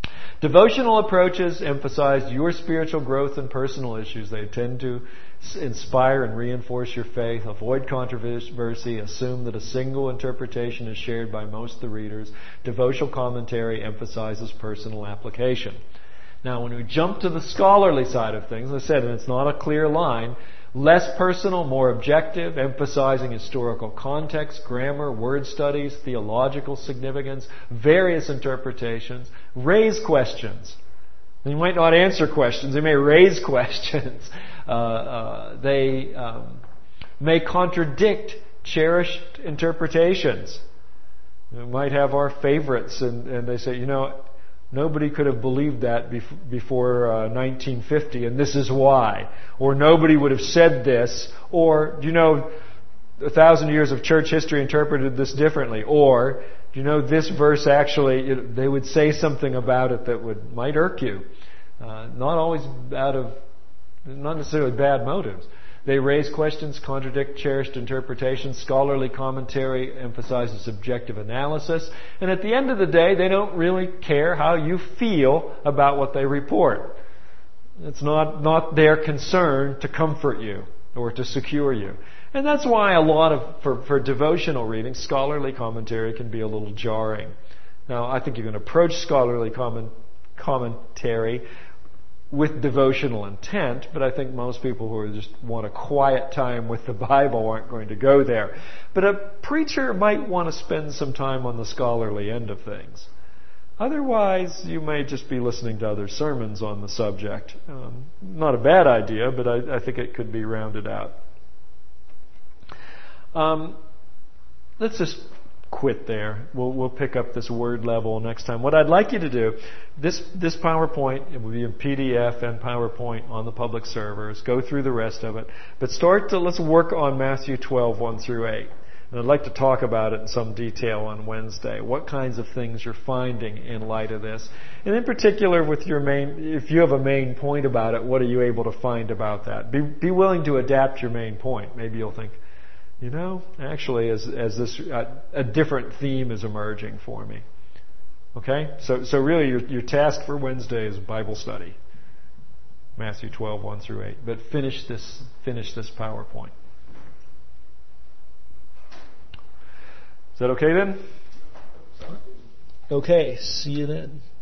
Devotional approaches emphasize your spiritual growth and personal issues. They tend to inspire and reinforce your faith. Avoid controversy. Assume that a single interpretation is shared by most of the readers. Devotional commentary emphasizes personal application. Now, when we jump to the scholarly side of things, as I said, and it's not a clear line, less personal, more objective, emphasizing historical context, grammar, word studies, theological significance, various interpretations, raise questions. They might not answer questions, they may raise questions. Uh, uh, they um, may contradict cherished interpretations. We might have our favorites, and, and they say, you know, nobody could have believed that bef- before uh, nineteen fifty, and this is why. Or nobody would have said this. Or, you know, a thousand years of church history interpreted this differently. Or, you know, this verse actually, it, they would say something about it that would might irk you. Uh, not always out of, not necessarily bad motives. They raise questions, contradict cherished interpretations. Scholarly commentary emphasizes objective analysis. And at the end of the day, they don't really care how you feel about what they report. It's not, not their concern to comfort you or to secure you. And that's why a lot of, for, for devotional reading, scholarly commentary can be a little jarring. Now, I think you can approach scholarly comment, commentary with devotional intent, but I think most people who just want a quiet time with the Bible aren't going to go there. But a preacher might want to spend some time on the scholarly end of things. Otherwise, you may just be listening to other sermons on the subject. Um, not a bad idea, but I, I think it could be rounded out. Um, let's just quit there. We'll, we'll pick up this word level next time. What I'd like you to do, this, this PowerPoint, it will be in P D F and PowerPoint on the public servers. Go through the rest of it. But start to, let's work on Matthew twelve, one through eight. And I'd like to talk about it in some detail on Wednesday. What kinds of things you're finding in light of this. And in particular with your main, if you have a main point about it, what are you able to find about that? Be, be willing to adapt your main point. Maybe you'll think, you know, actually, as as this uh, a different theme is emerging for me. Okay, so so really, your your task for Wednesday is Bible study, Matthew twelve, one through eight. But finish this finish this PowerPoint. Is that okay then? Okay. See you then.